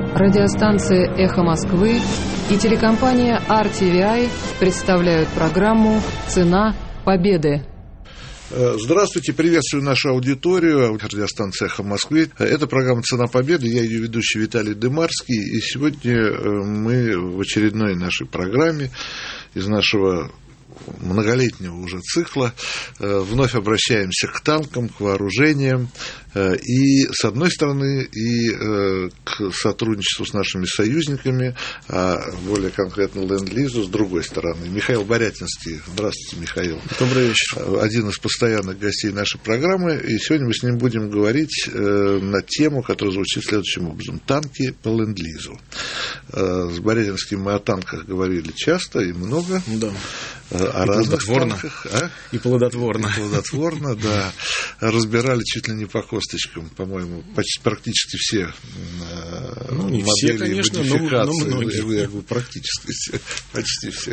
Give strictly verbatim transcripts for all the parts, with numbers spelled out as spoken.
Радиостанция «Эхо Москвы» и телекомпания ар ти ви ай представляют программу «Цена победы». Здравствуйте, приветствую нашу аудиторию. Радиостанция «Эхо Москвы». Это программа «Цена победы». Я ее ведущий Виталий Дымарский. И сегодня мы в очередной нашей программе из нашего многолетнего уже цикла вновь обращаемся к танкам, к вооружениям, и с одной стороны, и к сотрудничеству с нашими союзниками, а более конкретно Ленд-Лизу с другой стороны. Михаил Борятинский. Здравствуйте, Михаил. Добрый вечер. Один из постоянных гостей нашей программы, и сегодня мы с ним будем говорить на тему, которая звучит следующим образом: танки по Ленд-Лизу. С Борятинским мы о танках говорили часто и много. Да. О и разных плодотворно. танках. А? И плодотворно. И плодотворно, да. Разбирали чуть ли не по косточкам, по-моему, почти практически все ну, не модели все, конечно, модификации. Но, но многие. Я говорю, практически все, почти все.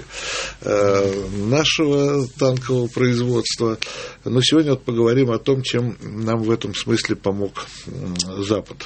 Нашего танкового производства. Но сегодня вот поговорим о том, чем нам в этом смысле помог Запад.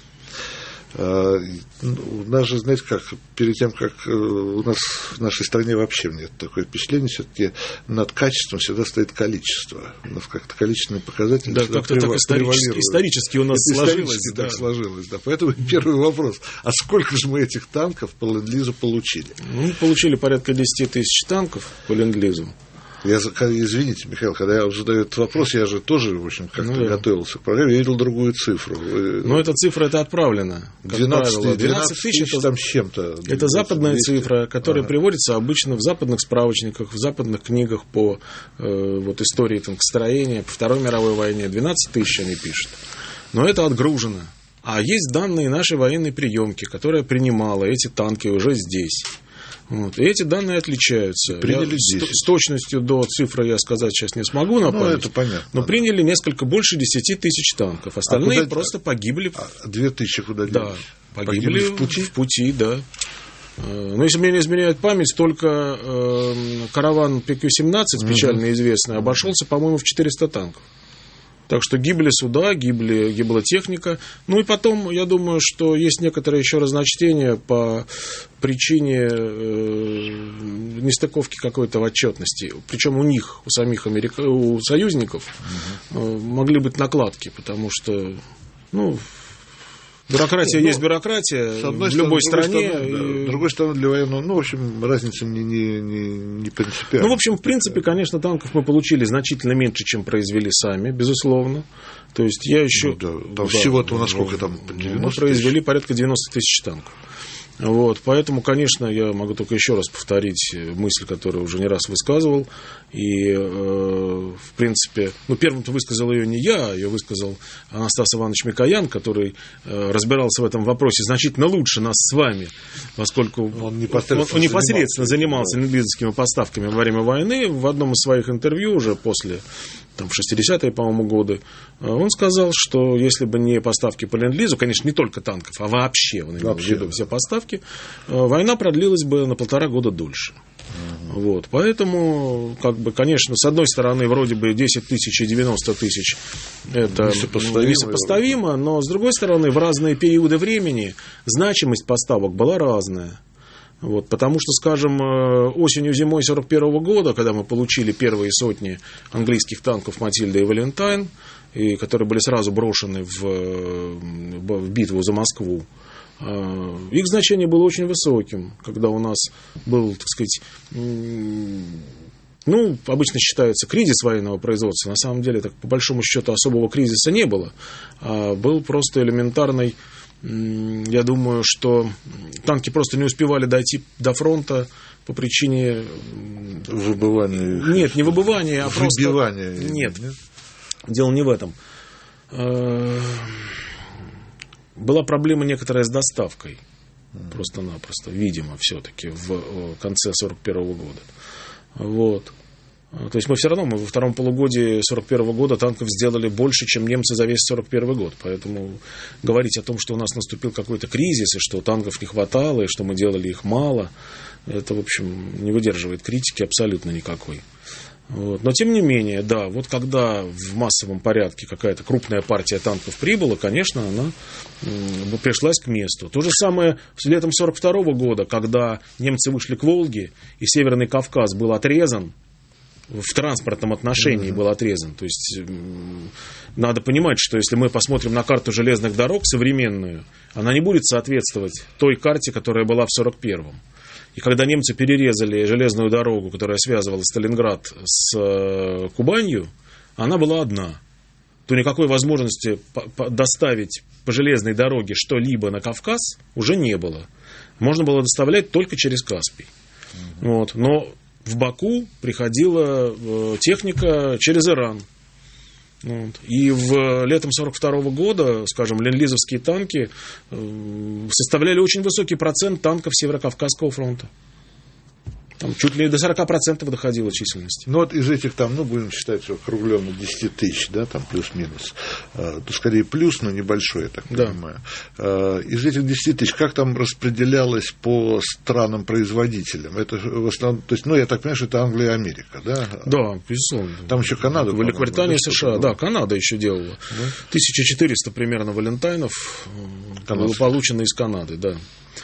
У нас же, знаете, как перед тем, как у нас в нашей стране вообще нет такое впечатление, все-таки над качеством всегда стоит количество. У нас как-то количественные показатели да, всегда как-то так исторически, исторически у нас Это сложилось. Исторически да. так сложилось, да. Поэтому первый вопрос: а сколько же мы этих танков по Ленд-Лизу получили? Ну, мы получили порядка десять тысяч танков по Ленд-Лизу. Я, извините, Михаил, когда я задаю этот вопрос, я же тоже, в общем, как-то ну, готовился к программе, я видел другую цифру. Но эта цифра, это отправлена. двенадцать, двенадцать тысяч это, там с чем-то. Это западная двести цифра, которая ага. приводится обычно в западных справочниках, в западных книгах по э, вот, истории танкостроения, по Второй мировой войне. двенадцать тысяч они пишут. Но это отгружено. А есть данные нашей военной приемки, которая принимала эти танки уже здесь. Вот. И эти данные отличаются. Я, с, с точностью до цифры я сказать сейчас не смогу на память, ну, это понятно. Но приняли несколько больше десяти тысяч танков. Остальные а просто погибли. А две тысячи куда делись? Да, погибли, погибли в пути? В пути, да. Но если мне не изменяет память, только э, караван пэ кью семнадцать, печально известный, обошелся, по-моему, в четыреста танков. Так что гибли суда, гибли, гибла техника. Ну и потом, я думаю, что есть некоторые еще разночтения по причине э, нестыковки какой-то в отчетности. Причем у них, у самих америка... у союзников э, могли быть накладки, потому что, ну... Бюрократия ну, есть бюрократия в одной любой стороны, стране. С и... другой стороны, для военного, ну, в общем, разница не, не, не, не принципиальна. Ну, в общем, в принципе, конечно, танков мы получили значительно меньше, чем произвели сами, безусловно. То есть я еще... Ну, да, да, всего-то у нас сколько там? девяносто мы произвели порядка девяносто тысяч танков. Вот, поэтому, конечно, я могу только еще раз повторить мысль, которую уже не раз высказывал. И, э, в принципе, ну, первым-то высказал ее не я, ее высказал Анастас Иванович Микоян, который э, разбирался в этом вопросе значительно лучше нас с вами, поскольку он непосредственно, он, он непосредственно занимался ленд-лизовскими поставками во время войны. В одном из своих интервью уже после... Там, в шестидесятые, по-моему, годы, он сказал, что если бы не поставки по Ленд-Лизу, конечно, не только танков, а вообще, он имел в виду все поставки, война продлилась бы на полтора года дольше. Uh-huh. Вот, поэтому, как бы, конечно, с одной стороны, вроде бы десять тысяч и девяносто тысяч это несопоставимо, несопоставимо, но с другой стороны, в разные периоды времени значимость поставок была разная. Вот, потому что, скажем, осенью-зимой сорок первого года, когда мы получили первые сотни английских танков «Матильда» и «Валентайн», и которые были сразу брошены в, в битву за Москву, их значение было очень высоким, когда у нас был, так сказать, ну, обычно считается кризис военного производства. На самом деле, так, по большому счету, особого кризиса не было. А был просто элементарный... Я думаю, что танки просто не успевали дойти до фронта по причине... Выбывания. Нет, не выбывания, а Выбивания. просто... Нет, нет, дело не в этом. Была проблема некоторая с доставкой. Просто-напросто, видимо, все-таки в конце сорок первого года. Вот. То есть мы все равно, мы во втором полугодии сорок первого года танков сделали больше, чем немцы за весь сорок первый год. Поэтому говорить о том, что у нас наступил какой-то кризис, и что танков не хватало, и что мы делали их мало, это, в общем, не выдерживает критики абсолютно никакой. Вот. Но тем не менее, да, вот когда в массовом порядке какая-то крупная партия танков прибыла, конечно, она м, пришлась к месту. То же самое летом сорок второго года, когда немцы вышли к Волге, и Северный Кавказ был отрезан, в транспортном отношении был отрезан. То есть м, надо понимать, что если мы посмотрим на карту железных дорог современную, она не будет соответствовать той карте, которая была в сорок первом. И когда немцы перерезали железную дорогу, которая связывала Сталинград с э, Кубанью, она была одна. То никакой возможности по- по- доставить по железной дороге что-либо на Кавказ уже не было. Можно было доставлять только через Каспий. Mm-hmm. Вот. Но в Баку приходила э, техника через Иран. Вот. И в летом сорок второго года, скажем, ленд-лизовские танки э, составляли очень высокий процент танков Северо-Кавказского фронта. Там чуть ли до сорок процентов доходила численность. Ну вот из этих там, ну будем считать, что округленно десять тысяч, да, там плюс-минус. То скорее плюс, но небольшой, я так да. понимаю. Из этих десяти тысяч как там распределялось по странам-производителям? Это в основном, то есть, ну я так понимаю, что это Англия и Америка, да? Да, безусловно. Там еще Канада. Великобритания, да, США, да, Канада еще делала. Да? тысяча четыреста примерно валентайнов было получено из Канады, да.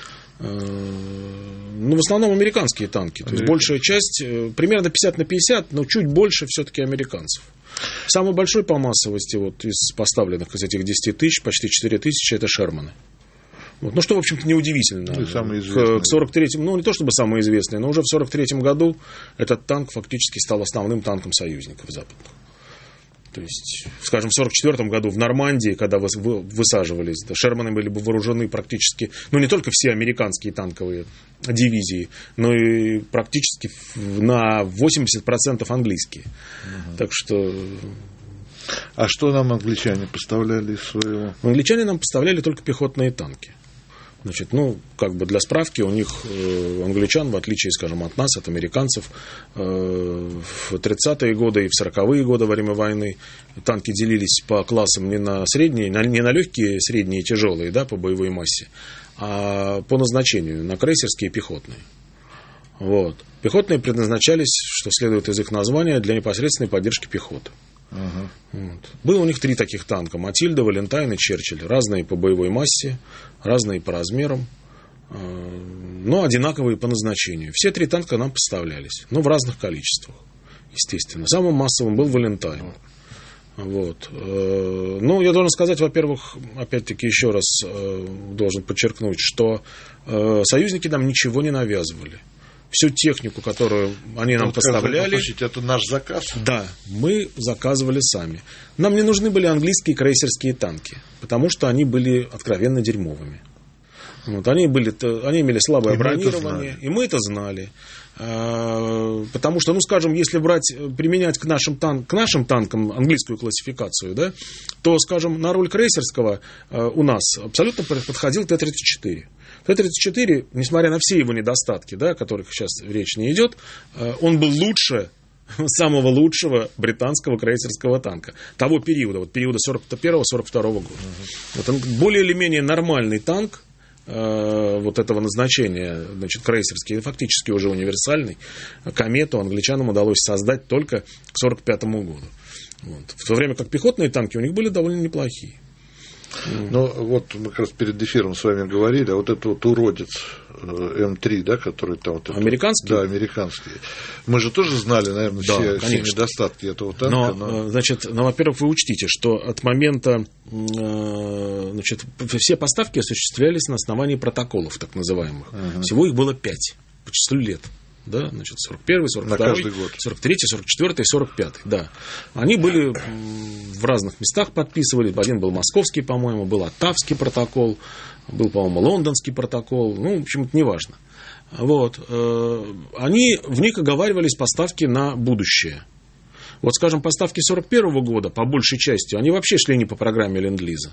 Ну, в основном американские танки. То есть большая часть, примерно пятьдесят на пятьдесят, но чуть больше все-таки американцев. Самый большой по массовости вот, из поставленных из этих десяти тысяч, почти четыре тысячи, это Шерманы. Вот. Ну, что, в общем-то, неудивительно. Ну, к, к сорок третьему, ну, не то чтобы самый известный, но уже в сорок третьем году этот танк фактически стал основным танком союзников западных. То есть, скажем, в сорок четвёртом году в Нормандии, когда высаживались, да, Шерманы были бы вооружены практически, ну, не только все американские танковые дивизии, но и практически на восемьдесят процентов английские. Угу. Так что... А что нам англичане поставляли из своего? Англичане нам поставляли только пехотные танки. Значит, ну, как бы для справки, у них, э, англичан, в отличие, скажем, от нас, от американцев, э, в тридцатые годы и в сороковые годы во время войны танки делились по классам не на средние, не на легкие, средние и тяжелые, да, по боевой массе, а по назначению, на крейсерские и пехотные. Вот. Пехотные предназначались, что следует из их названия, для непосредственной поддержки пехоты. Uh-huh. Вот. Было у них три таких танка: Матильда, Валентайн и Черчилль. Разные по боевой массе, разные по размерам, но одинаковые по назначению. Все три танка нам поставлялись, но в разных количествах, естественно. Самым массовым был Валентайн. Вот. Ну, я должен сказать, во-первых, опять-таки еще раз должен подчеркнуть, что союзники нам ничего не навязывали. Всю технику, которую они нам вот поставляли... Слушайте, это наш заказ? Да, мы заказывали сами. Нам не нужны были английские крейсерские танки, потому что они были откровенно дерьмовыми. Вот, они, были, они имели слабое и бронирование, мы и мы это знали. А, потому что, ну, скажем, если брать, применять к нашим, тан- к нашим танкам английскую классификацию, да, то, скажем, на роль крейсерского а, у нас абсолютно подходил Т тридцать четыре. Т тридцать четыре, несмотря на все его недостатки, да, о которых сейчас речь не идет, он был лучше самого лучшего британского крейсерского танка того периода, вот периода сорок первого сорок второго года. Uh-huh. Вот он более или менее нормальный танк э, вот этого назначения, значит, крейсерский, фактически уже универсальный. Комету англичанам удалось создать только к сорок пятому году. Вот. В то время как пехотные танки у них были довольно неплохие. Ну, вот мы как раз перед эфиром с вами говорили, а вот этот вот уродец эм три, да, который там... Вот американский? Да, американский. Мы же тоже знали, наверное, да, все, все недостатки этого танка. Но, но... значит, ну, во-первых, вы учтите, что от момента, значит, все поставки осуществлялись на основании протоколов, так называемых. Uh-huh. Всего их было пять по числу лет. Да, значит, сорок первый, сорок второй, сорок третий, сорок четвёртый, сорок пятый, да. Они были в разных местах подписывали. Один был московский, по-моему, был Оттавский протокол, был, по-моему, лондонский протокол. Ну, в общем, это не важно. Вот. Они, в них оговаривались поставки на будущее. Вот, скажем, поставки сорок первого года, по большей части, они вообще шли не по программе ленд-лиза.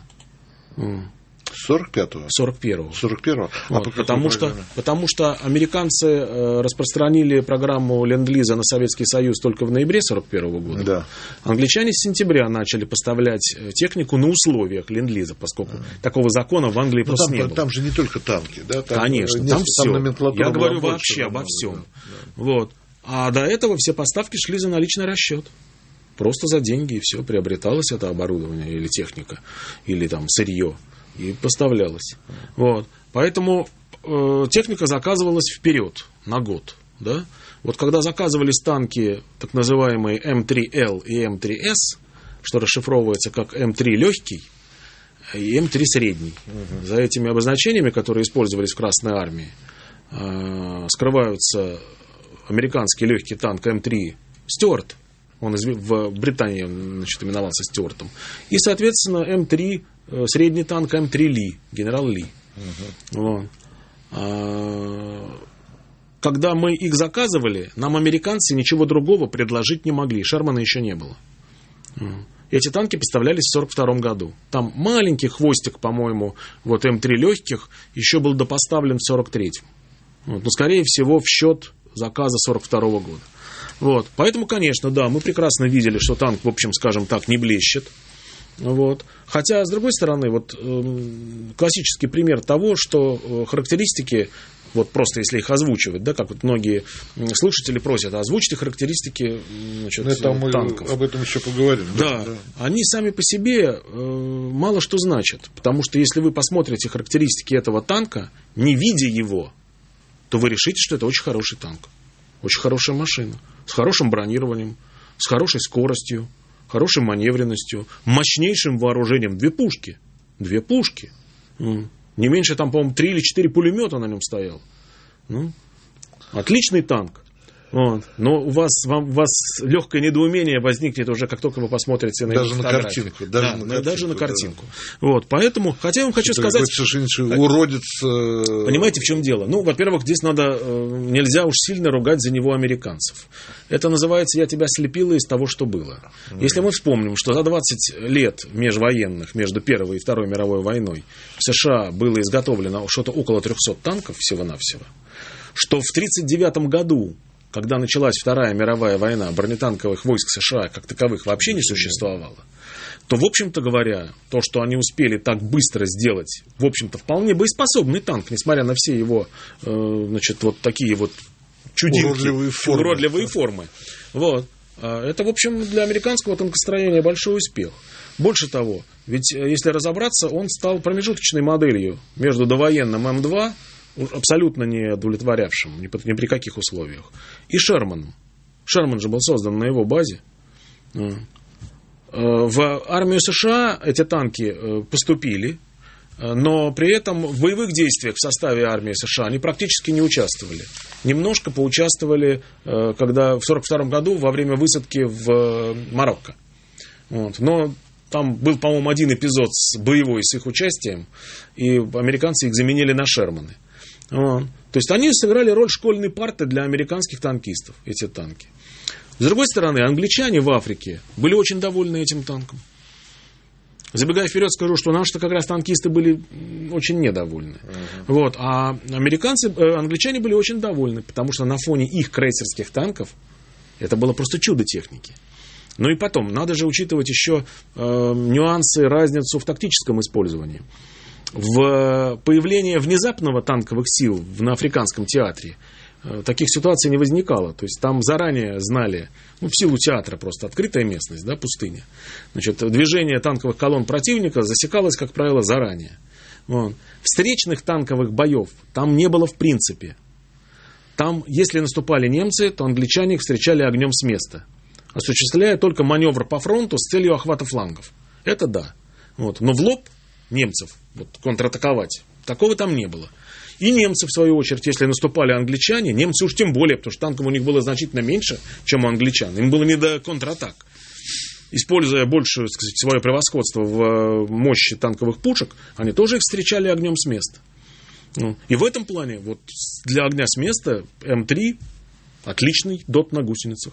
сорок пятого? сорок первого. сорок первого? Вот, а потому, что, потому что американцы э, распространили программу ленд-лиза на Советский Союз только в ноябре сорок первого года. Да. Англичане с сентября начали поставлять технику на условиях ленд-лиза, поскольку mm. такого закона в Англии ну, просто там, не было. Там же не только танки, да? Там, Конечно, там все. Там Я говорю больше, вообще обо всем. Да, да. Вот. А до этого все поставки шли за наличный расчет. Просто за деньги, и все, приобреталось это оборудование или техника, или там сырье, и поставлялось. Вот. Поэтому э, техника заказывалась вперед, на год. Да? Вот когда заказывались танки, так называемые эм три эл и эм три эс, что расшифровывается как эм три легкий и эм три средний. Угу. За этими обозначениями, которые использовались в Красной армии, э, скрываются американский легкий танк эм три Стюарт. Он в Британии, значит, именовался Стюартом. И, соответственно, эм три, средний танк эм три Ли, генерал Ли. Угу. Вот. А, когда мы их заказывали, нам американцы ничего другого предложить не могли. Шермана еще не было. Эти танки поставлялись в сорок втором году. Там маленький хвостик, по-моему, вот эм три легких еще был допоставлен в сорок третьем. Вот. Но, скорее всего, в счет заказа сорок второго года. Вот. Поэтому, конечно, да, мы прекрасно видели, что танк, в общем, скажем так, не блещет. Вот. Хотя, с другой стороны, вот, э, классический пример того, что э, характеристики, вот просто если их озвучивать, да, как вот многие слушатели просят, озвучьте характеристики, значит, это мы танков. Об этом еще поговорим. Да, да. Они сами по себе э, мало что значат. Потому что если вы посмотрите характеристики этого танка, не видя его, то вы решите, что это очень хороший танк. Очень хорошая машина. С хорошим бронированием, с хорошей скоростью, хорошей маневренностью, мощнейшим вооружением. Две пушки. Две пушки. Не меньше там, по-моему, три или четыре пулемета на нем стоял. Ну, отличный танк. Вот. Но у вас, вам, у вас легкое недоумение возникнет уже, как только вы посмотрите на даже эту на картинку. Даже, да, на картинку, даже на картинку. Да. Вот, поэтому, хотя я вам хочу это сказать... совершенно уродец... Понимаете, в чем дело? Ну, во-первых, здесь надо... Нельзя уж сильно ругать за него американцев. Это называется «я тебя слепила из того, что было». Mm-hmm. Если мы вспомним, что за двадцать лет межвоенных, между Первой и Второй мировой войной, в США было изготовлено что-то около трехсот танков всего-навсего, что в тридцать девятом году, когда началась Вторая мировая война, бронетанковых войск США как таковых вообще не существовало, то, в общем-то говоря, то, что они успели так быстро сделать, в общем-то, вполне боеспособный танк, несмотря на все его, э, значит, вот такие вот чудинки, уродливые формы. Уродливые формы. Вот. Это, в общем, для американского танкостроения большой успех. Больше того, ведь, если разобраться, он стал промежуточной моделью между довоенным эм два, абсолютно не удовлетворявшим ни, ни при каких условиях, и Шерманом. Шерман же был создан на его базе. В армию США эти танки поступили, но при этом в боевых действиях в составе армии США они практически не участвовали. Немножко поучаствовали, когда в сорок втором году во время высадки в Марокко. Вот. Но там был, по-моему, один эпизод с боевой с их участием, и американцы их заменили на Шерманы. Вот. То есть они сыграли роль школьной парты для американских танкистов, эти танки. С другой стороны, англичане в Африке были очень довольны этим танком. Забегая вперед, скажу, что наши-то как раз танкисты были очень недовольны. Uh-huh. Вот. А американцы, э, англичане были очень довольны, потому что на фоне их крейсерских танков это было просто чудо техники. Ну и потом, надо же учитывать еще э, нюансы, разницу в тактическом использовании. В появление внезапного танковых сил на африканском театре э, таких ситуаций не возникало. То есть там заранее знали, ну, в силу театра просто открытая местность, да, пустыня. Значит, движение танковых колонн противника засекалось, как правило, заранее. Вот. Встречных танковых боев там не было в принципе. Там, если наступали немцы, то англичане их встречали огнем с места, осуществляя только маневр по фронту с целью охвата флангов. Это да. Вот. Но в лоб немцев вот, контратаковать, такого там не было. И немцы, в свою очередь, если наступали англичане, немцы уж тем более, потому что танков у них было значительно меньше, чем у англичан. Им было не до контратак. Используя большее, так сказать, свое превосходство в мощи танковых пушек, они тоже их встречали огнем с места. И в этом плане вот, для огня с места эм три отличный дот на гусеницах.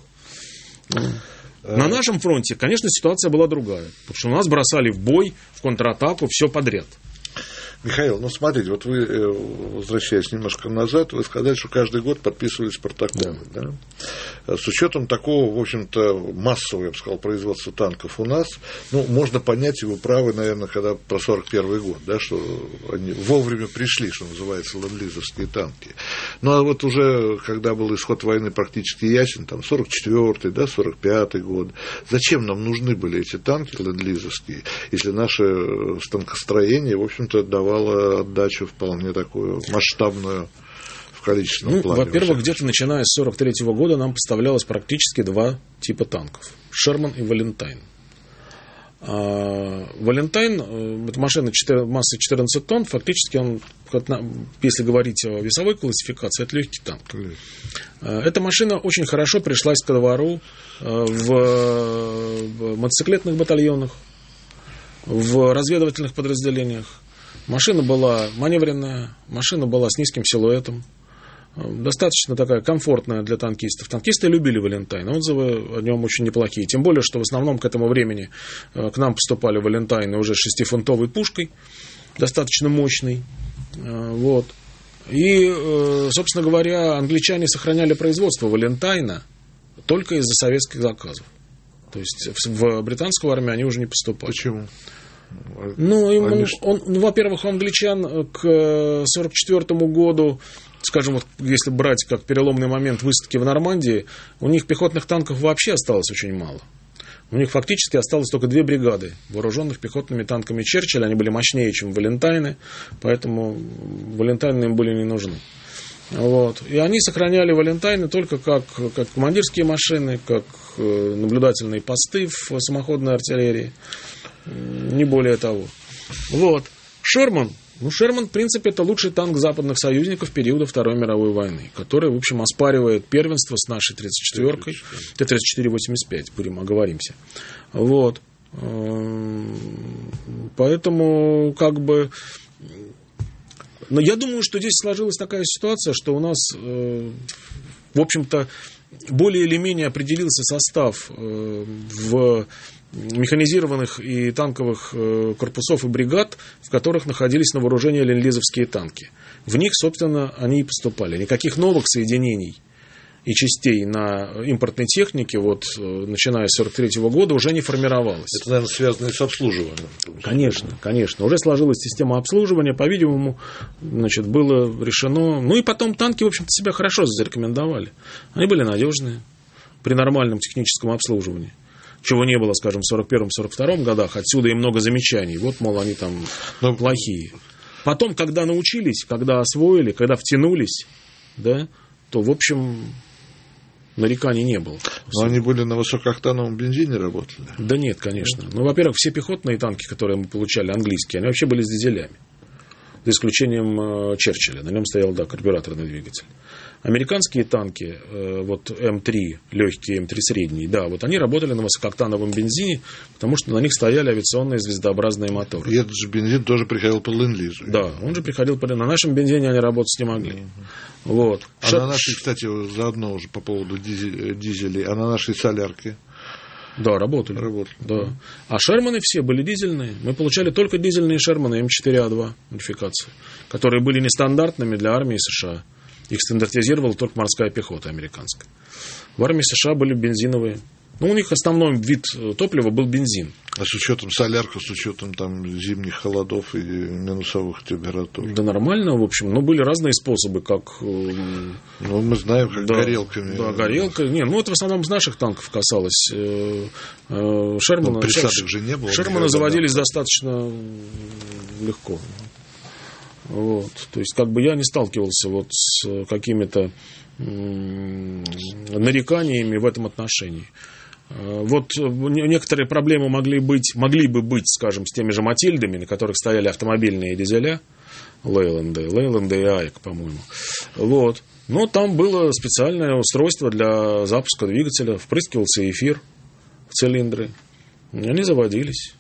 На нашем фронте, конечно, ситуация была другая. Потому что у нас бросали в бой, в контратаку, все подряд. Михаил, ну смотрите, вот вы, возвращаясь немножко назад, вы сказали, что каждый год подписывались протоколы. Да. Да? С учетом такого, в общем-то, массового, я бы сказал, производства танков у нас, ну, можно понять его правы, наверное, когда про сорок первый год, да, что они вовремя пришли, что называется, ленд-лизовские танки. Ну, а вот уже, когда был исход войны практически ясен, там, сорок четвёртый, да, сорок пятый год, зачем нам нужны были эти танки ленд-лизовские, если наше станкостроение, в общем-то, давало отдачу вполне такую масштабную в количественном ну, плане? Во-первых, где-то начиная с сорок третьего года нам поставлялось практически два типа танков. Шерман и Валентайн. А Валентайн, это машина массой четырнадцать тонн, фактически он, если говорить о весовой классификации, это легкий танк. Эта машина очень хорошо пришлась ко двору в мотоциклетных батальонах, в разведывательных подразделениях. Машина была маневренная, машина была с низким силуэтом, достаточно такая комфортная для танкистов. Танкисты любили Валентайн, отзывы о нем очень неплохие. Тем более, что в основном к этому времени к нам поступали Валентайны уже с шестифунтовой пушкой, достаточно мощной. Вот. И, собственно говоря, англичане сохраняли производство Валентайна только из-за советских заказов. То есть в британскую армию они уже не поступали. Почему? Ну, им, он, он, ну, во-первых, у англичан к сорок четвёртому году, скажем, вот если брать как переломный момент высадки в Нормандии, у них пехотных танков вообще осталось очень мало. У них фактически осталось только две бригады, вооруженных пехотными танками Черчилля. Они были мощнее, чем Валентайны, поэтому Валентайны им были не нужны. Вот. И они сохраняли Валентайны только как, как командирские машины, как наблюдательные посты в самоходной артиллерии. Не более того. Вот. Шерман. Ну, Шерман, в принципе, это лучший танк западных союзников периода Второй мировой войны, который, в общем, оспаривает первенство с нашей тридцать четвёркой. Т тридцать четыре восемьдесят пять, будем оговоримся. Вот. Поэтому, как бы... Но я думаю, что здесь сложилась такая ситуация, что у нас, в общем-то, более или менее определился состав в механизированных и танковых корпусов и бригад, в которых находились на вооружении ленд-лизовские танки. В них, собственно, они и поступали. Никаких новых соединений и частей на импортной технике, вот, начиная с сорок третьего года, уже не формировалось. Это, наверное, связано и с обслуживанием. Конечно, конечно. Уже сложилась система обслуживания, по-видимому, значит, было решено. Ну и потом танки, в общем-то, себя хорошо зарекомендовали. Они были надежные при нормальном техническом обслуживании. Чего не было, скажем, в сорок первом — сорок втором годах. Отсюда и много замечаний. Вот, мол, они там Но... плохие. Потом, когда научились, когда освоили, когда втянулись, да, то, в общем, нареканий не было. Но они были на высокооктановом бензине работали? Да нет, конечно. Ну, во-первых, все пехотные танки, которые мы получали, английские, они вообще были с дизелями. За исключением э, Черчилля. На нем стоял, да, карбюраторный двигатель. Американские танки, э, вот эм три, легкие, эм три средний, да, вот они работали на высокооктановом бензине, потому что на них стояли авиационные звездообразные моторы. И этот же бензин тоже приходил по ленд-лизу. Да, он же приходил по... На нашем бензине они работать не могли. Uh-huh. Вот. А Ш... на нашей, кстати, заодно уже по поводу дизель... дизелей, а на нашей солярке? Да, работали. Работали. Да. А Шерманы все были дизельные. Мы получали только дизельные Шерманы эм четыре а два модификации, которые были нестандартными для армии США. Их стандартизировала только морская пехота американская. В армии США были бензиновые. Ну, у них основной вид топлива был бензин. А с учетом солярка, с учетом там зимних холодов и минусовых температур? Да нормально, в общем. Но были разные способы, как... Ну, мы знаем, как да, горелками. Да, горелка. Не, ну, это в основном из наших танков касалось. Шермана, ну, присадок же не было. Шерманы заводились да. достаточно легко. Вот. То есть, как бы я не сталкивался вот с какими-то м- нареканиями в этом отношении. Вот некоторые проблемы могли быть, могли бы быть, скажем, с теми же Матильдами, на которых стояли автомобильные дизеля, Лейленды, Лейленды и Айк, по-моему. Вот. Но там было специальное устройство для запуска двигателя, впрыскивался эфир в цилиндры, и они заводились.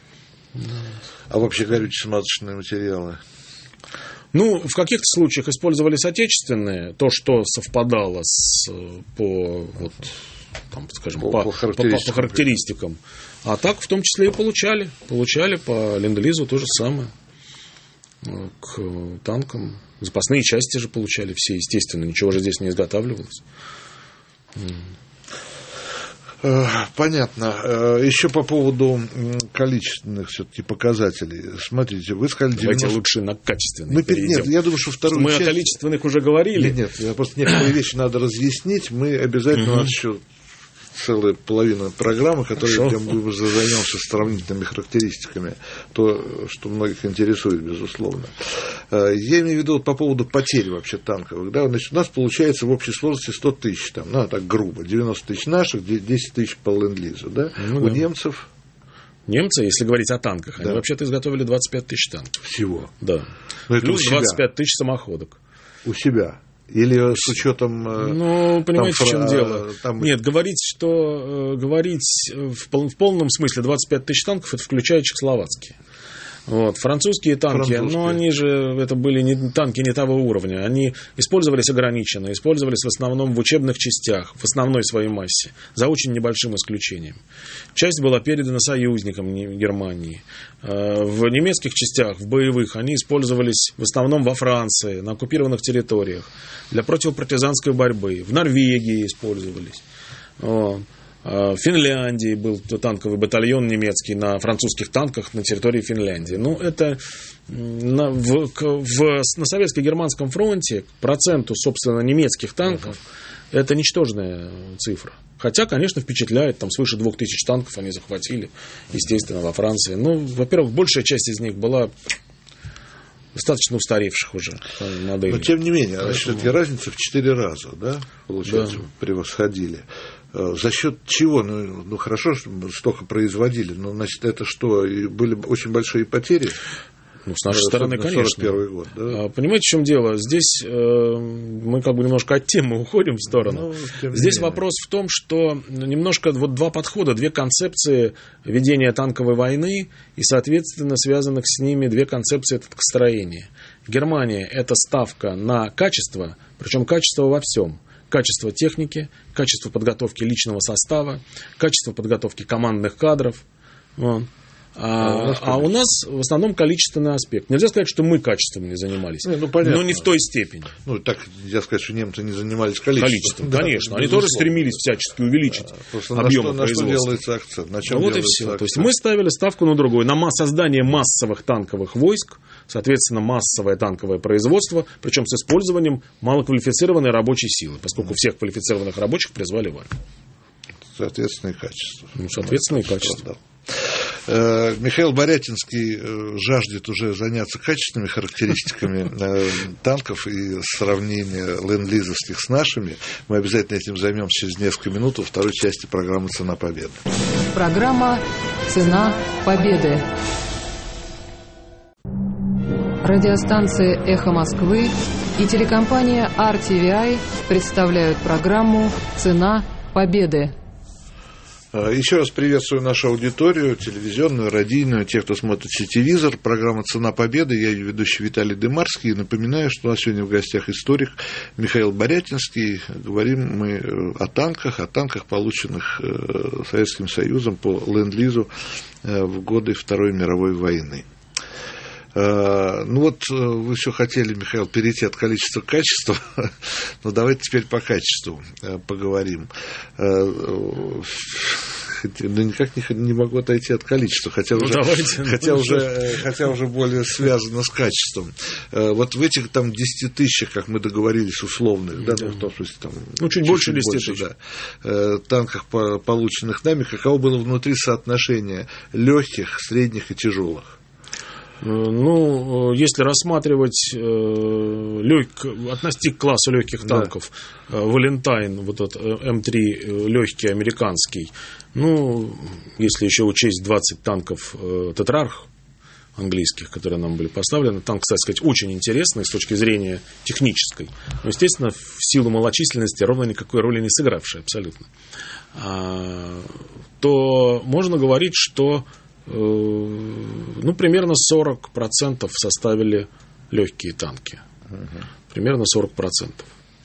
А вообще горюче-смазочные материалы? Ну, в каких-то случаях использовались отечественные, то, что совпадало с, по, вот, там, скажем, по, по, по, характеристикам. по, по характеристикам. А так, в том числе, и получали. Получали по ленд-лизу то же самое. К танкам. Запасные части же получали все, естественно. Ничего же здесь не изготавливалось. Понятно. Еще по поводу количественных все-таки показателей. Смотрите, вы сказали... Давайте девяносто... лучше на качественные мы, Нет, я думаю, что вторую что мы часть... о количественных уже говорили. Нет, нет, просто некоторые вещи надо разъяснить. Мы обязательно, у нас еще целая половина программы, которая, где мы займемся сравнительными характеристиками, то, что многих интересует, безусловно. Я имею в виду вот по поводу потерь вообще танковых. Да? Значит, у нас получается в общей сложности сто тысяч, там, ну, так грубо, девяносто тысяч наших, десять тысяч по ленд-лизу. Да? Ну, у да. немцев... Немцы, если говорить о танках, да. они вообще-то изготовили двадцать пять тысяч танков. Всего? Да. Плюс двадцать пять тысяч самоходок. У себя? Или с учетом... Ну, понимаете, там, в чем фра... дело? Там... Нет, говорить, что... Говорить в, пол... в полном смысле двадцать пять тысяч танков, это включая чехословацкие. Вот. Французские танки, Французские. но они же, это были не, танки не того уровня. Они использовались ограниченно, использовались в основном в учебных частях, в основной своей массе, за очень небольшим исключением. Часть была передана союзникам Германии. В немецких частях, в боевых, они использовались в основном во Франции, на оккупированных территориях, для противопартизанской борьбы. В Норвегии использовались. Вот. В Финляндии был танковый батальон немецкий на французских танках на территории Финляндии. Ну, это на, в, в, на советско-германском фронте к проценту, собственно, немецких танков uh-huh. это ничтожная цифра. Хотя, конечно, впечатляет, там свыше двух тысяч танков они захватили, естественно, во Франции. Ну, во-первых, большая часть из них была достаточно устаревших уже моделей. Но, тем не менее, Поэтому... все-таки разница в четыре раза, да, получается, да. превосходили. За счет чего? Ну, ну хорошо, что столько производили, но значит это что? Были очень большие потери? Ну, с нашей стороны, конечно. сорок первый год, да? Понимаете, в чем дело? Здесь э, мы как бы немножко от темы уходим в сторону. Ну, Здесь вопрос в том, что немножко вот два подхода, две концепции ведения танковой войны и, соответственно, связанных с ними две концепции строения. Германия – это ставка на качество, причем качество во всем. Качество техники, качество подготовки личного состава, качество подготовки командных кадров. Вот. А, а у нас в основном количественный аспект. Нельзя сказать, что мы качеством не занимались, не, ну, но не в той степени. Ну, так нельзя сказать, что немцы не занимались количеством. Количеством, да, конечно. Они тоже стремились всячески увеличить да, объемы на что, производства. На что делается акцент? На чем ну, вот и все. Акцент? То есть мы ставили ставку на другое. На создание массовых танковых войск, соответственно, массовое танковое производство, причем с использованием малоквалифицированной рабочей силы, поскольку всех квалифицированных рабочих призвали в армию. Соответственно, и качество. Ну, соответственно, и качество. Михаил Борятинский жаждет уже заняться качественными характеристиками танков и сравнение ленд-лизовских с нашими. Мы обязательно этим займемся через несколько минут во второй части программы «Цена победы». Программа «Цена победы». Радиостанция «Эхо Москвы» и телекомпания ар ти ви ай представляют программу «Цена победы». Еще раз приветствую нашу аудиторию, телевизионную, радийную, тех, кто смотрит сетевизор. Программа «Цена победы». Я ее ведущий Виталий Дымарский. И напоминаю, что у нас сегодня в гостях историк Михаил Борятинский. Говорим мы о танках, о танках, полученных Советским Союзом по ленд-лизу в годы Второй мировой войны. Ну вот вы все хотели, Михаил, перейти от количества к качеству, но давайте теперь по качеству поговорим. Ну, никак не, не могу отойти от количества, хотя, ну, уже, давайте, хотя, ну, уже, хотя уже более связано с качеством. Вот в этих там десяти тысячах, как мы договорились, условных, да, да. Ну, в том смысле, там, ну, чуть, чуть больше десяти тысяч, да, танках, полученных нами, каково было внутри соотношение легких, средних и тяжелых? Ну, если рассматривать э, лег... относить к классу легких танков, да. Валентайн, вот этот эм три легкий американский, ну, если еще учесть двадцать танков э, Тетрарх английских, которые нам были поставлены, танк, кстати сказать, очень интересный с точки зрения технической, но, естественно, в силу малочисленности ровно никакой роли не сыгравший абсолютно, а, то можно говорить, что ну, примерно сорок процентов составили легкие танки. Uh-huh. Примерно сорок процентов.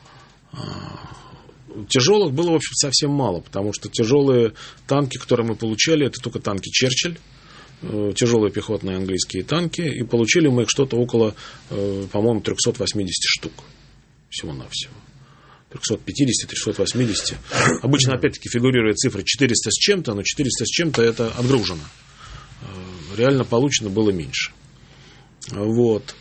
Тяжелых было, в общем, совсем мало, потому что тяжелые танки, которые мы получали, это только танки Черчилль, тяжелые пехотные английские танки, и получили мы их что-то около, по-моему, триста восемьдесят штук. Всего-навсего. триста пятьдесят - триста восемьдесят. Обычно, опять-таки, фигурирует цифра четыреста с чем-то, но четыреста с чем-то это отгружено. Реально получено было меньше. Вот.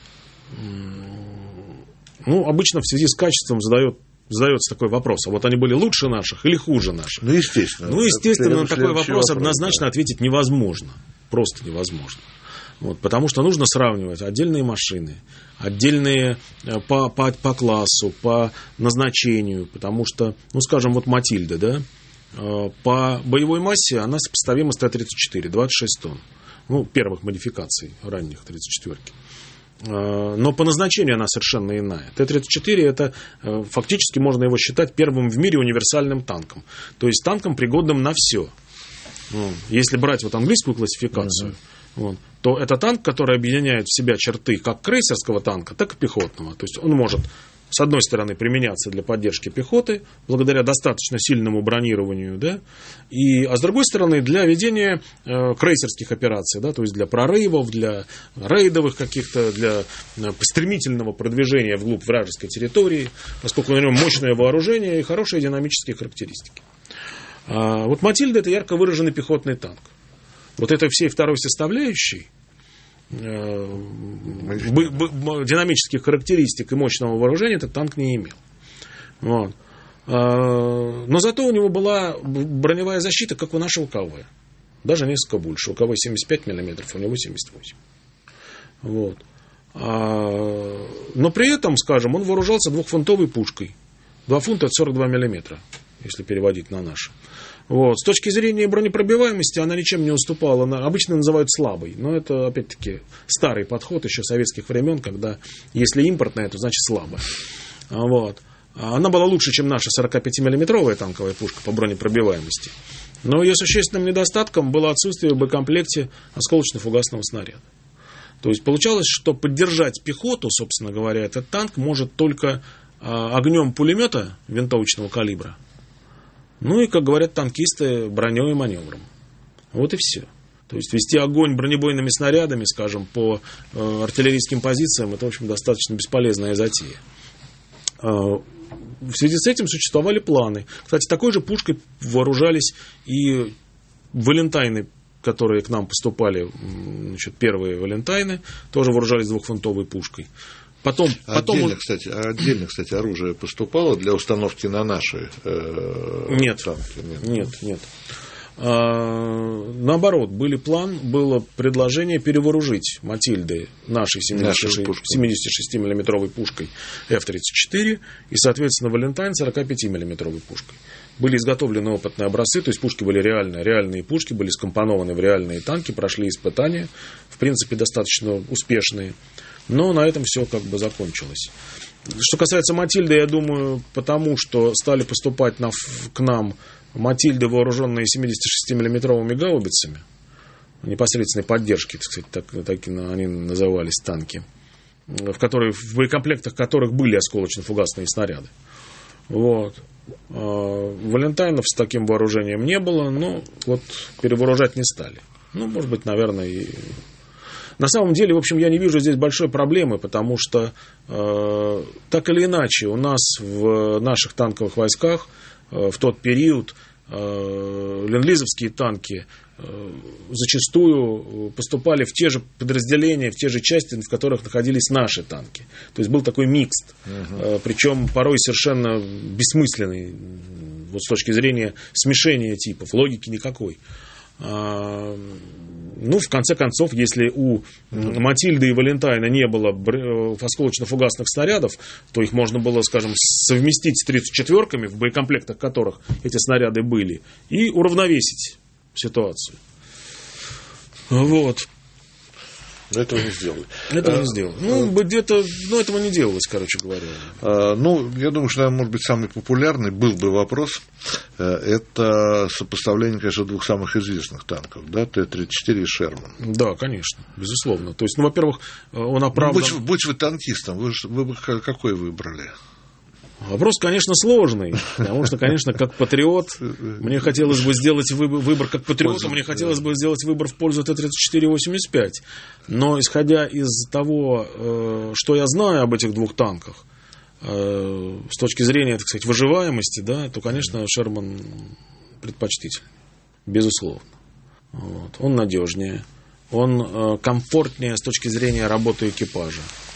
Ну, обычно в связи с качеством задает, задается такой вопрос. А вот они были лучше наших или хуже наших? Ну, естественно. Ну, естественно, на такой вопрос, вопрос однозначно да. ответить невозможно. Просто невозможно. Вот, потому что нужно сравнивать отдельные машины, отдельные по, по, по классу, по назначению. Потому что, ну, скажем, вот Матильда, да, по боевой массе она сопоставима с Т тридцать четыре, двадцать шесть тонн. Ну, первых модификаций ранних тридцать четвёрки. Но по назначению она совершенно иная. Т тридцать четыре это фактически можно его считать первым в мире универсальным танком. То есть танком, пригодным на все. Если брать вот английскую классификацию, uh-huh. вот, то это танк, который объединяет в себя черты как крейсерского танка, так и пехотного. То есть он может с одной стороны применяться для поддержки пехоты, благодаря достаточно сильному бронированию, да, и, а с другой стороны для ведения э, крейсерских операций, да, то есть для прорывов, для рейдовых каких-то, для э, стремительного продвижения вглубь вражеской территории, поскольку на нем мощное вооружение и хорошие динамические характеристики. А вот Матильда это ярко выраженный пехотный танк. Вот этой всей второй составляющей динамических характеристик и мощного вооружения этот танк не имел. Вот. Но зато у него была броневая защита, как у нашего КВ. Даже несколько больше. У КВ семьдесят пять миллиметров, у него семьдесят восемь. Вот. Но при этом, скажем, он вооружался двухфунтовой пушкой. два фунта это сорок два миллиметра, если переводить на наши. Вот. С точки зрения бронепробиваемости она ничем не уступала. Она обычно называют слабой. Но это, опять-таки, старый подход еще советских времен, когда если импортная, то значит слабая. Вот. Она была лучше, чем наша сорокапятимиллиметровая танковая пушка по бронепробиваемости. Но ее существенным недостатком было отсутствие в боекомплекте осколочно-фугасного снаряда. То есть получалось, что поддержать пехоту, собственно говоря, этот танк может только огнем пулемета винтовочного калибра. Ну и, как говорят танкисты, броней и маневром. Вот и все. То есть вести огонь бронебойными снарядами, скажем, по э, артиллерийским позициям, это, в общем, достаточно бесполезная затея. Э, в связи с этим существовали планы. Кстати, такой же пушкой вооружались и валентайны, которые к нам поступали, значит, первые валентайны, тоже вооружались двухфунтовой пушкой. Потом, потом отдельно, он... кстати, отдельно, кстати, оружие поступало для установки на наши э, нет, танки? Нет, нет, нет. А, наоборот, был план, было предложение перевооружить Матильды нашей семидесятишестимиллиметровой пушкой эф тридцать четыре и, соответственно, Валентайн сорокапятимиллиметровой пушкой. Были изготовлены опытные образцы, то есть пушки были реальные, реальные пушки, были скомпонованы в реальные танки, прошли испытания, в принципе, достаточно успешные. Но на этом все как бы закончилось. Что касается Матильды, я думаю, потому что стали поступать на, к нам Матильды, вооруженные семидесятишестимиллиметровыми гаубицами, непосредственной поддержки, так сказать, так, так они назывались, танки, в, которые, в боекомплектах которых были осколочно-фугасные снаряды. Вот. Валентайнов с таким вооружением не было, но вот перевооружать не стали. Ну, может быть, наверное, и... На самом деле, в общем, я не вижу здесь большой проблемы, потому что э, так или иначе у нас в наших танковых войсках э, в тот период э, ленд-лизовские танки э, зачастую поступали в те же подразделения, в те же части, в которых находились наши танки. То есть был такой микс, uh-huh. э, причем порой совершенно бессмысленный вот с точки зрения смешения типов, логики никакой. Ну, в конце концов, если у Матильды и Валентайна не было осколочно-фугасных снарядов, то их можно было, скажем, совместить с тридцать четвёрками, в боекомплектах которых эти снаряды были, и уравновесить ситуацию. Вот. Но этого не сделали. Этого не сделали. Ну, где-то, ну, этого не делалось, короче говоря. А, ну, я думаю, что, наверное, может быть, самый популярный был бы вопрос. Это сопоставление, конечно, двух самых известных танков, да, Т тридцать четыре и Шерман. Да, конечно, безусловно. То есть, ну, во-первых, он оправдан... Ну, будь, будь вы танкистом, вы, вы бы какой выбрали? Вопрос, конечно, сложный, потому что, конечно, как патриот, мне хотелось бы сделать выбор, выбор как патриоту, мне хотелось бы сделать выбор в пользу Т тридцать четыре восемьдесят пять. Но, исходя из того, что я знаю об этих двух танках, с точки зрения, так сказать, выживаемости, да, то, конечно, Шерман предпочтителен, безусловно. Вот. Он надежнее, он комфортнее с точки зрения работы экипажа.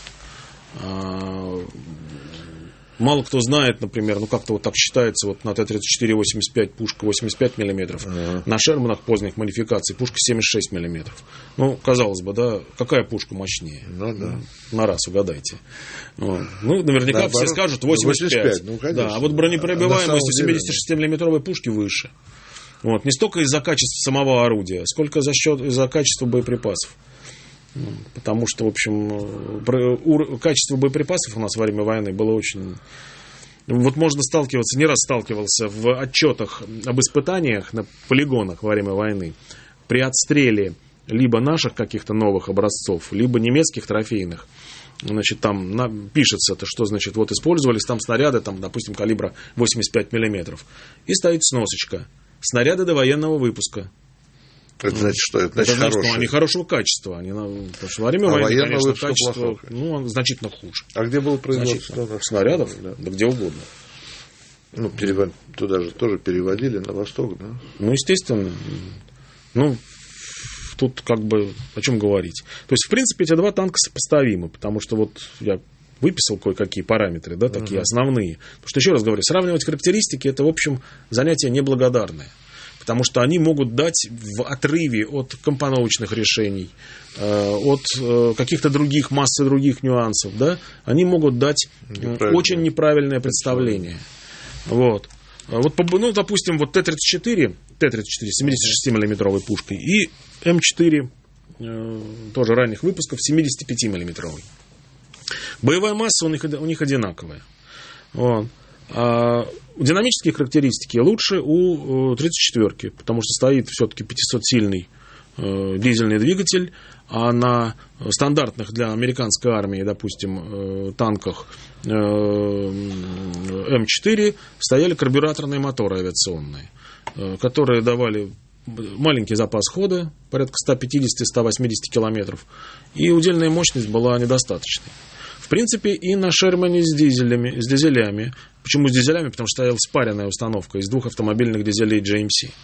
Мало кто знает, например, ну как-то вот так считается, вот на Т тридцать четыре восемьдесят пять пушка восемьдесят пять миллиметров, uh-huh. на Шерманах поздних модификаций пушка семьдесят шесть миллиметров. Ну, казалось бы, да, какая пушка мощнее? Ну, да. На раз угадайте. Вот. Ну, наверняка да, все скажут восемьдесят пять. восемьдесят пять, ну, конечно. Да, а вот бронепробиваемость у семидесяти шести миллиметровой пушки выше. Вот. Не столько из-за качества самого орудия, сколько за счет из-за качества боеприпасов. Потому что, в общем, качество боеприпасов у нас во время войны было очень... Вот можно сталкиваться, не раз сталкивался в отчетах об испытаниях на полигонах во время войны. При отстреле либо наших каких-то новых образцов, либо немецких трофейных. Значит, там на, пишется, это, что значит, вот использовались там снаряды, там, допустим, калибра восемьдесят пять миллиметров. И стоит сносочка. Снаряды довоенного выпуска. Это значит, что это, значит, это значит, что они хорошего качества. Они, потому что во время а войны, конечно, качество ну, значительно хуже. А где было производство? Снарядов? Да. Да где угодно. Ну, перевод... туда же тоже переводили на восток, да? Ну, естественно. Ну, тут как бы о чем говорить. То есть, в принципе, эти два танка сопоставимы, потому что вот я выписал кое-какие параметры, да, такие uh-huh. основные. Потому что, еще раз говорю, сравнивать характеристики, это, в общем, занятие неблагодарное. Потому что они могут дать в отрыве от компоновочных решений, от каких-то других, массы других нюансов, да, они могут дать очень неправильное представление. Вот. Вот, ну, допустим, вот Т тридцать четыре, Т тридцать четыре с семидесяти шести миллиметровой пушкой и М четыре, тоже ранних выпусков, семидесяти пяти миллиметровой. Боевая масса у них, у них одинаковая. Вот. А динамические характеристики лучше у тридцать четвёрки, потому что стоит все-таки пятисотсильный э, дизельный двигатель, а на стандартных для американской армии, допустим, э, танках э, М четыре стояли карбюраторные моторы авиационные, э, которые давали маленький запас хода, порядка сто пятьдесят - сто восемьдесят километров, и удельная мощность была недостаточной. В принципе, и на Шермане с дизелями, с дизелями. Почему с дизелями? Потому что стояла спаренная установка из двух автомобильных дизелей Джей Эм Си.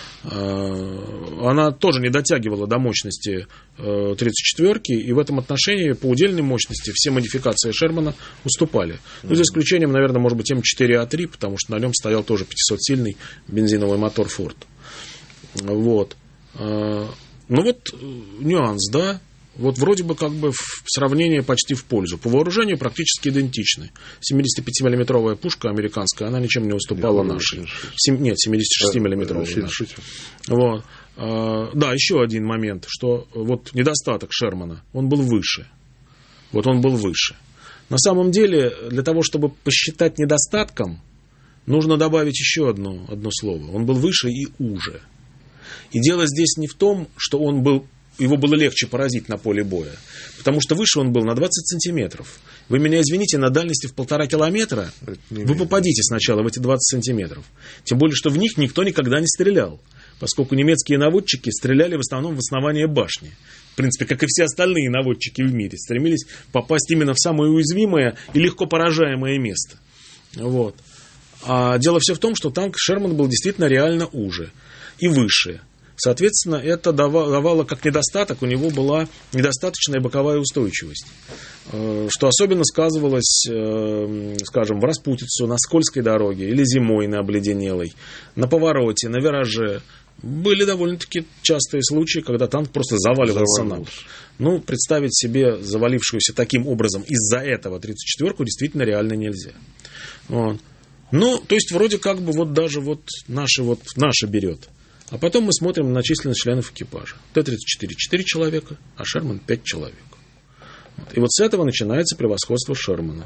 Она тоже не дотягивала до мощности тридцать четвёрки, и в этом отношении по удельной мощности все модификации Шермана уступали. Ну, за исключением, наверное, может быть, М четыре А три, потому что на нем стоял тоже пятисотсильный бензиновый мотор Ford. Вот. Ну вот нюанс, да. Вот вроде бы как бы в сравнении почти в пользу. По вооружению практически идентичны. семидесятипятимиллиметровая пушка американская, она ничем не уступала Я нашей. Сем... Нет, семидесятишестимиллиметровая. Вот. Да, еще один момент, что вот недостаток Шермана, он был выше. Вот он был выше. На самом деле, для того, чтобы посчитать недостатком, нужно добавить еще одно, одно слово. Он был выше и уже. И дело здесь не в том, что он был его было легче поразить на поле боя. Потому что выше он был на двадцать сантиметров. Вы меня извините, на дальности в полтора километра вы попадите сначала в эти двадцать сантиметров. Тем более, что в них никто никогда не стрелял. Поскольку немецкие наводчики стреляли в основном в основание башни. В принципе, как и все остальные наводчики в мире. Стремились попасть именно в самое уязвимое и легко поражаемое место. Вот. А дело все в том, что танк Шерман был действительно реально уже и выше. Соответственно, это давало как недостаток, у него была недостаточная боковая устойчивость, что особенно сказывалось, скажем, в распутицу, на скользкой дороге или зимой на обледенелой, на повороте, на вираже. Были довольно-таки частые случаи, когда танк просто заваливался на бок. Ну, представить себе завалившуюся таким образом из-за этого тридцать четвёрку действительно реально нельзя. Вот. Ну, то есть, вроде как бы вот даже вот наши, вот наши берет. А потом мы смотрим на численность членов экипажа. Т тридцать четыре четыре человека, а Шерман пять человек. Вот. И вот с этого начинается превосходство Шермана.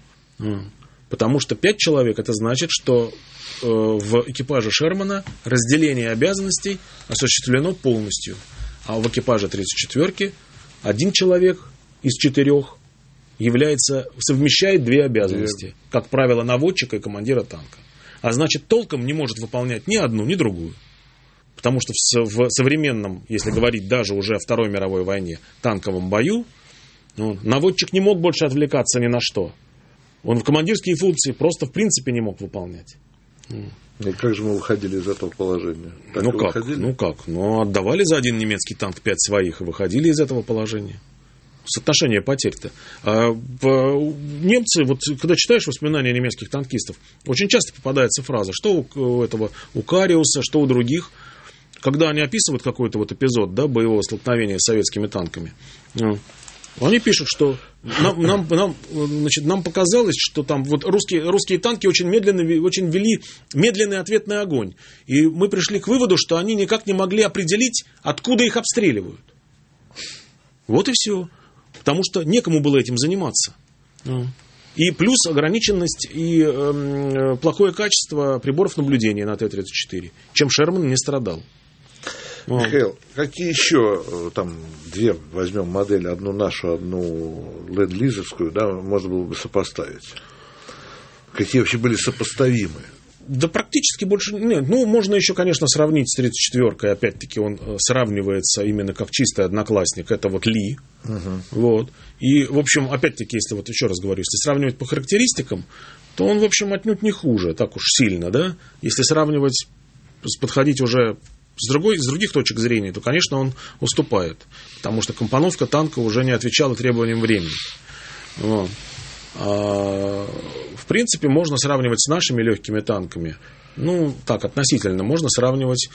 Потому что пять человек, это значит, что э, в экипаже Шермана разделение обязанностей осуществлено полностью. А в экипаже тридцать четвёрки один человек из четырех является, совмещает две обязанности. Как правило, наводчика и командира танка. А значит, толком не может выполнять ни одну, ни другую. Потому что в современном, если говорить даже уже о Второй мировой войне, танковом бою, ну, наводчик не мог больше отвлекаться ни на что. Он командирские функции просто в принципе не мог выполнять. И как же мы выходили из этого положения? Так ну как? Выходили? Ну как? Ну, отдавали за один немецкий танк пять своих и выходили из этого положения. Соотношение потерь-то. А, по, немцы, вот когда читаешь воспоминания немецких танкистов, очень часто попадается фраза, что у, у этого, у Кариуса, что у других, когда они описывают какой-то вот эпизод, да, боевого столкновения с советскими танками, они пишут, что нам, нам, нам, значит, нам показалось, что там вот русские, русские танки очень медленно, очень вели медленный ответный огонь. И мы пришли к выводу, что они никак не могли определить, откуда их обстреливают. Вот и все. Потому что некому было этим заниматься. И плюс ограниченность и э, плохое качество приборов наблюдения на Т тридцать четыре, чем Шерман не страдал. Михаил, какие еще, там, две возьмем модели, одну нашу, одну ленд-лизовскую, да, можно было бы сопоставить? Какие вообще были сопоставимые? Да практически больше нет. Ну, можно еще, конечно, сравнить с тридцать четвёркой. Опять-таки он сравнивается именно как чистый одноклассник. Это вот Ли. Uh-huh. Вот. И, в общем, опять-таки, если вот еще раз говорю, если сравнивать по характеристикам, то он, в общем, отнюдь не хуже, так уж сильно, да. Если сравнивать, подходить уже с, другой, с других точек зрения, то, конечно, он уступает. Потому что компоновка танка уже не отвечала требованиям времени. Вот. А, в принципе, можно сравнивать с нашими легкими танками. Ну, так, относительно. Можно сравнивать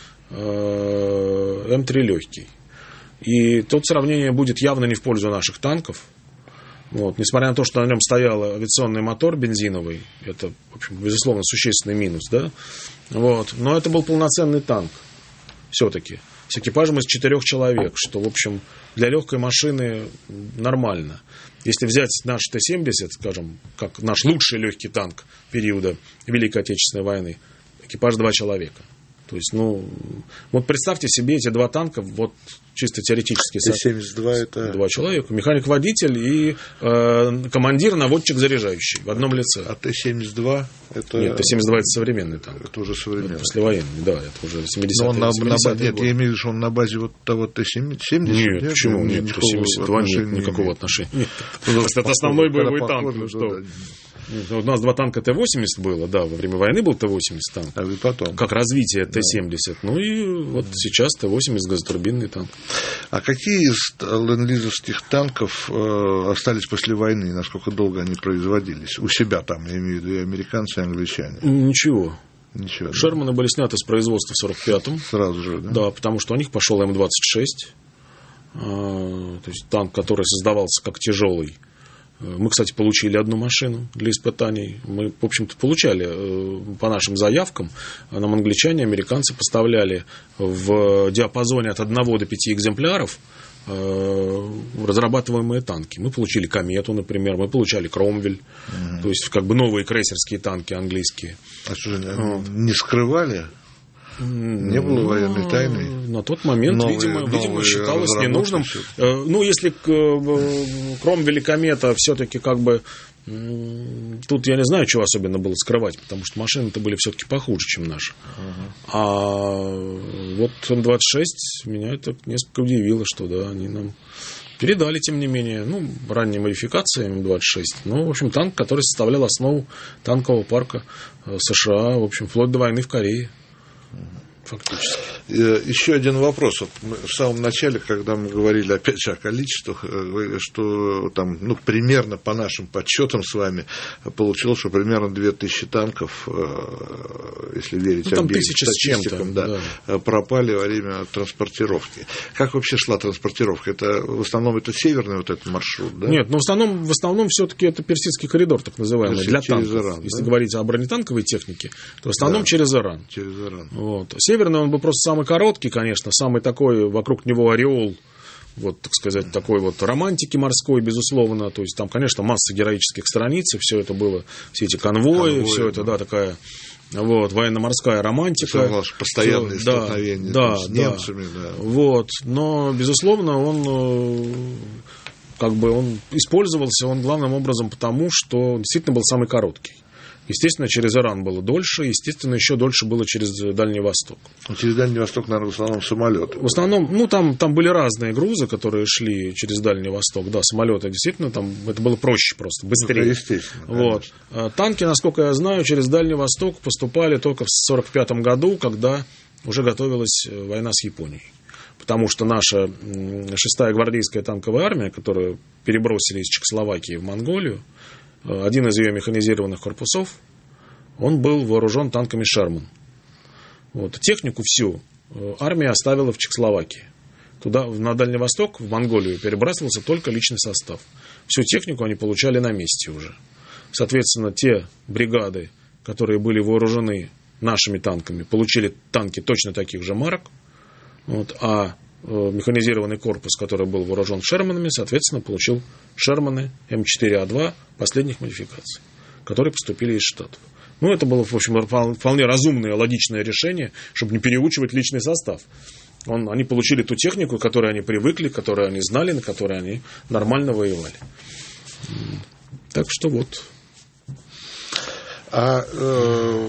э, Эм три легкий. И тут сравнение будет явно не в пользу наших танков. Вот. Несмотря на то, что на нем стоял авиационный мотор бензиновый, это, в общем, безусловно, существенный минус, да? Вот. Но это был полноценный танк. Все-таки. С экипажем из четырех человек, что, в общем, для легкой машины нормально. Если взять наш Т семьдесят, скажем, как наш лучший легкий танк периода Великой Отечественной войны, экипаж два человека. То есть, ну, вот представьте себе эти два танка, вот чисто теоретически. Т семьдесят два это... Два человека. Механик-водитель и э, командир, наводчик, заряжающий в одном лице. А Т семьдесят два это... Нет, Т семьдесят два это современный танк. Это уже современный. Это послевоенный, да, это уже семидесятые. На, на, нет, я имею в виду, что он на базе вот того Т семьдесят? Нет, нет, почему? Нет, Т семьдесят два нет никакого отношения. Нет. Просто это основной боевой танк. Ну, что? У нас два танка Т восемьдесят было, да, во время войны был Т восемьдесят танк. А и потом. Как развитие Т семьдесят. Да. Ну и вот сейчас Т восемьдесят газотурбинный танк. А какие из ленд-лизовских танков э, остались после войны? И насколько долго они производились? У себя там, я имею в виду, и американцы, и англичане. Ничего. Ничего. Да? Шерманы были сняты с производства в сорок пятом. Сразу же, да? Да, потому что у них пошел М двадцать шесть. Э, то есть танк, который создавался как тяжелый. Мы, кстати, получили одну машину для испытаний. Мы, в общем-то, получали э, по нашим заявкам. Нам англичане, американцы поставляли в диапазоне от одного до пяти экземпляров э, разрабатываемые танки. Мы получили Комету, например, мы получали Кромвель. Угу. То есть, как бы новые крейсерские танки английские. А что же, вот. Не скрывали? Не было военной тайны? На тот момент, новые, видимо, новые видимо считалось ненужным. Ну, если Кромвель и Комета все-таки как бы... Тут я не знаю, чего особенно было скрывать, потому что машины-то были все-таки похуже, чем наши. Uh-huh. А вот М двадцать шесть меня это несколько удивило, что да, они нам передали, тем не менее, ну, ранние модификации М двадцать шесть. Ну, в общем, танк, который составлял основу танкового парка США, в общем, вплоть до войны в Корее. Фактически. Еще один вопрос. Вот мы в самом начале, когда мы говорили опять же о количествах, что там, ну, примерно по нашим подсчетам с вами получилось, что примерно две тысячи танков, если верить ну, обеим статистикам, да, да. пропали во время транспортировки. Как вообще шла транспортировка? Это в основном это северный вот этот маршрут, да? Нет, но в основном, в основном все-таки это Персидский коридор, так называемый, если для танков. Иран, если да? говорить о бронетанковой технике, то в основном да. через Иран. Через Иран. Вот. Северный он был просто самый короткий, конечно, самый такой, вокруг него ореол, вот, так сказать, такой вот романтики морской, безусловно. То есть там, конечно, масса героических страниц, и все это было, все эти конвои, конвои все да. это, да, такая вот, военно-морская романтика. Постоянные все, столкновения да, с да, немцами. Да. Вот. Но, безусловно, он как бы он использовался он главным образом потому, что действительно был самый короткий. Естественно, через Иран было дольше, естественно, еще дольше было через Дальний Восток. Через Дальний Восток, наверное, в основном самолеты. В основном, ну, там, там были разные грузы, которые шли через Дальний Восток. Да, самолеты, действительно, там это было проще просто, быстрее. Ну, естественно. Вот. А танки, насколько я знаю, через Дальний Восток поступали только в сорок пятом году, когда уже готовилась война с Японией. Потому что наша шестая гвардейская танковая армия, которую перебросили из Чехословакии в Монголию, один из ее механизированных корпусов, он был вооружен танками «Шерман». Вот. Технику всю армия оставила в Чехословакии. Туда, на Дальний Восток, в Монголию, перебрасывался только личный состав. Всю технику они получали на месте уже. Соответственно, те бригады, которые были вооружены нашими танками, получили танки точно таких же марок. Вот, а механизированный корпус, который был вооружен Шерманами, соответственно, получил Шерманы эм четыре а два последних модификаций, которые поступили из Штатов. Ну, это было, в общем, вполне разумное, логичное решение, чтобы не переучивать личный состав. Он, они получили ту технику, к которой они привыкли, которую они знали, на которой они нормально воевали. Так что вот. А э,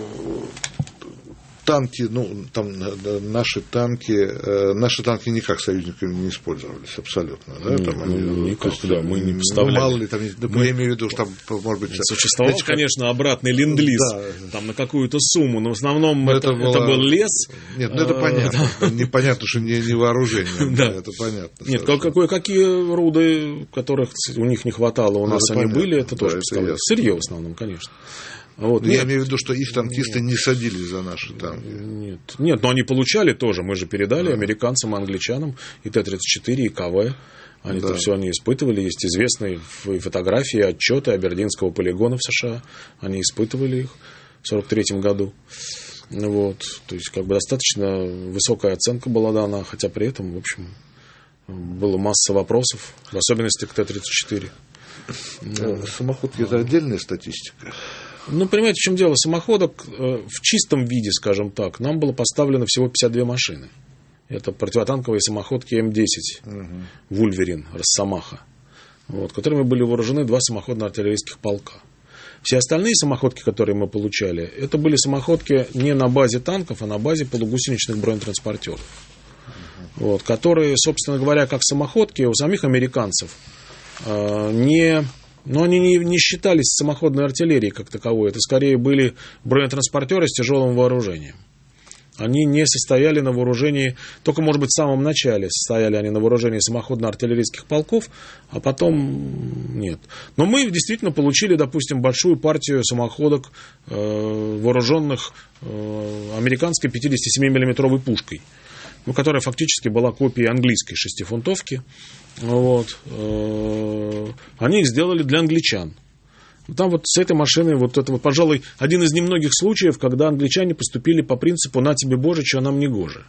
танки, ну, там наши танки, э, наши танки никак союзниками не использовались абсолютно, да? Там ну, они, никак, есть, да, мы не поставляли. Ну, мало ли, там, мы, я имею в виду, что там, может быть... Существовал, значит, конечно, обратный ленд-лиз, да, там на какую-то сумму, но в основном это, это, было... это был лес. Нет, ну это понятно. Непонятно, что не, не вооружение. Да. Это понятно. Нет, кое-какие руды, которых у них не хватало, у нас они были, это тоже поставляли. Сырье в основном, конечно. Вот, я имею в виду, что их танкисты нет. не садились за наши танки. Нет, нет, но они получали тоже. Мы же передали да. американцам и англичанам и Т тридцать четыре, и К В. Они да. это все они испытывали. Есть известные фотографии, отчеты Абердинского полигона в США. Они испытывали их в сорок третьем году. Вот. То есть, как бы достаточно высокая оценка была дана, хотя при этом, в общем, было масса вопросов, в особенности к Т тридцать четыре. Ну, самоходки – это отдельная статистика. Ну, понимаете, в чем дело? Самоходок э, в чистом виде, скажем так, нам было поставлено всего пятьдесят две машины. Это противотанковые самоходки М десять, угу. Вульверин, Росомаха, вот, которыми были вооружены два самоходно-артиллерийских полка. Все остальные самоходки, которые мы получали, это были самоходки не на базе танков, а на базе полугусеничных бронетранспортеров. Угу. Вот, которые, собственно говоря, как самоходки у самих американцев э, не... Но они не, не считались самоходной артиллерией как таковой. Это скорее были бронетранспортеры с тяжелым вооружением. Они не состояли на вооружении, только, может быть, в самом начале состояли они на вооружении самоходно-артиллерийских полков, а потом нет. Но мы действительно получили, допустим, большую партию самоходок, э, вооруженных э, американской пятидесятисемимиллиметровой пушкой, ну, которая фактически была копией английской шестифунтовки. Вот. Они их сделали для англичан. Там вот с этой машиной, вот это вот, пожалуй, один из немногих случаев, когда англичане поступили по принципу «на тебе, Боже, что нам не гоже».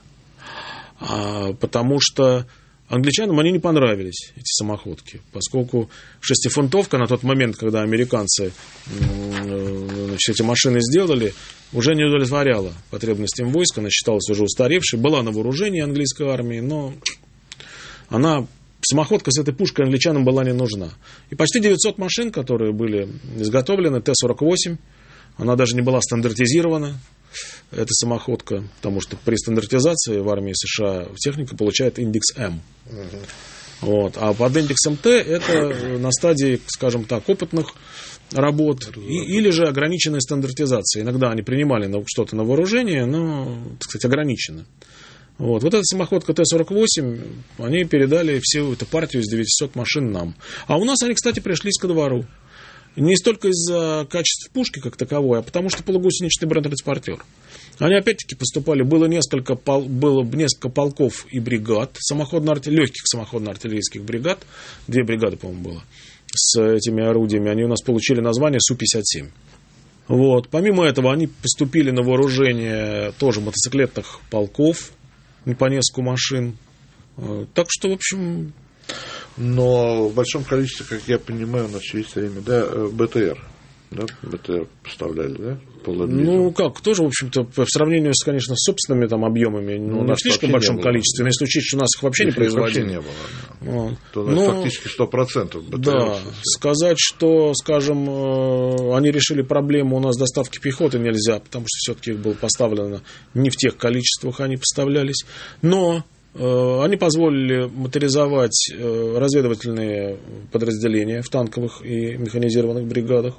А, потому что англичанам они не понравились, эти самоходки, поскольку шестифунтовка на тот момент, когда американцы значит, эти машины сделали, уже не удовлетворяла потребностям войска, она считалась уже устаревшей, была на вооружении английской армии, но она... Самоходка с этой пушкой англичанам была не нужна. И почти девятьсот машин, которые были изготовлены, Т сорок восемь, она даже не была стандартизирована, эта самоходка, потому что при стандартизации в армии США техника получает индекс М. Uh-huh. Вот. А под индексом Т это на стадии, скажем так, опытных работ и, или же ограниченной стандартизации. Иногда они принимали что-то на вооружение, но, так сказать, ограниченно. Вот. вот эта самоходка Т сорок восемь, они передали всю эту партию из девятисот машин нам. А у нас они, кстати, пришлись ко двору. Не столько из-за качества пушки как таковой, а потому что полугусеничный бронетранспортер. Они опять-таки поступали, было несколько, пол, было несколько полков и бригад, самоходно, легких самоходно-артиллерийских бригад, две бригады, по-моему, было, с этими орудиями. Они у нас получили название Су пятьдесят семь. Вот. Помимо этого, они поступили на вооружение тоже мотоциклетных полков, по несколько машин. Так что, в общем... Но в большом количестве, как я понимаю, у нас еще есть время, да, БТР. да, БТР поставляли, да? Ну, как, тоже, в общем-то, по сравнению, с, конечно, с собственными там объемами, ну, не в слишком большом количестве, но если учесть, что у нас их вообще их не производили. Вообще не было, да. Вот. То у нас но, фактически сто процентов БТР. Да, сказать, что, скажем, они решили проблему, у нас доставки пехоты нельзя, потому что все-таки их было поставлено не в тех количествах, они поставлялись, но они позволили моторизовать разведывательные подразделения в танковых и механизированных бригадах.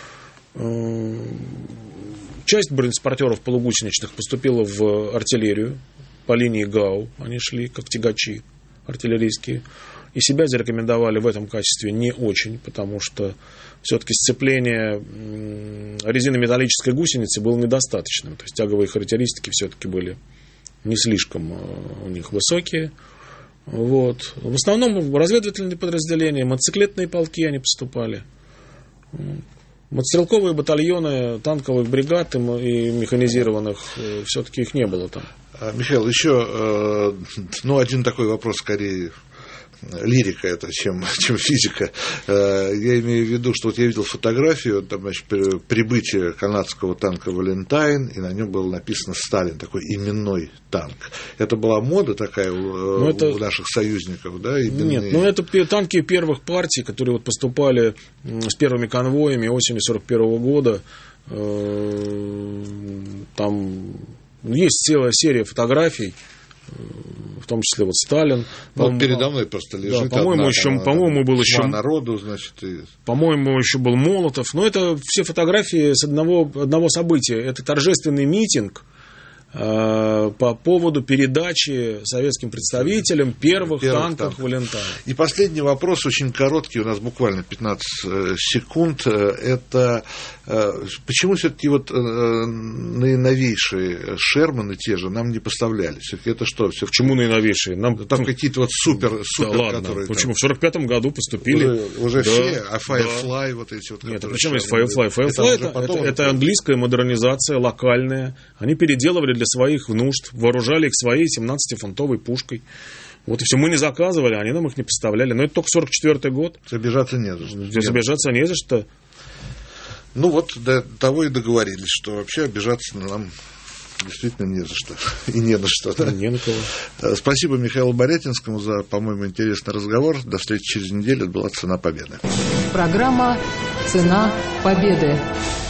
Часть бронетранспортеров полугусеничных поступила в артиллерию по линии ГАУ. Они шли как тягачи артиллерийские. И себя зарекомендовали в этом качестве не очень, потому что все-таки сцепление резинометаллической гусеницы было недостаточным. То есть тяговые характеристики все-таки были не слишком у них высокие. Вот. В основном разведывательные подразделения, мотоциклетные полки они поступали. Мотострелковые батальоны танковых бригад и механизированных, все-таки их не было там. Михаил, еще ну, один такой вопрос, скорее лирика это, чем, чем физика. Я имею в виду, что вот я видел фотографию, там, значит, прибытие канадского танка «Валентайн», и на нем было написано «Сталин», такой именной танк. Это была мода такая у, это... у наших союзников, да? Именные... Нет, ну это танки первых партий, которые вот поступали с первыми конвоями осенью сорок первого года. Там есть целая серия фотографий, в том числе вот Сталин. Ну, передо мной просто лежит. Да, по-моему, одна, еще, там, по-моему, был еще народу, значит, и... по-моему, еще был Молотов. Но это все фотографии с одного, одного события. Это торжественный митинг э, по поводу передачи советским представителям первых, первых танков, танков «Валентайн». И последний вопрос, очень короткий, у нас буквально пятнадцать секунд. Это почему все-таки вот наиновейшие «Шерманы» те же нам не поставлялись? Это что? Все почему наиновейшие? Нам... Там ну, какие-то вот супер, супер да ладно, которые... Почему? Там... В сорок пятом году поступили. Уже, уже да, все, а Firefly да. вот эти вот... Нет, а почему есть Firefly? Firefly это, это, это, это английская модернизация, локальная. Они переделывали для своих нужд, вооружали их своей семнадцатифунтовой пушкой. Вот и все, мы не заказывали, они нам их не поставляли. Но это только сорок четвёртый год. Забежаться не за что. Здесь обижаться не за что. Ну вот до того и договорились, что вообще обижаться нам действительно не за что. И не на что. Да? Не на кого. Спасибо Михаилу Борятинскому за, по-моему, интересный разговор. До встречи через неделю. Это была «Цена победы». Программа «Цена победы».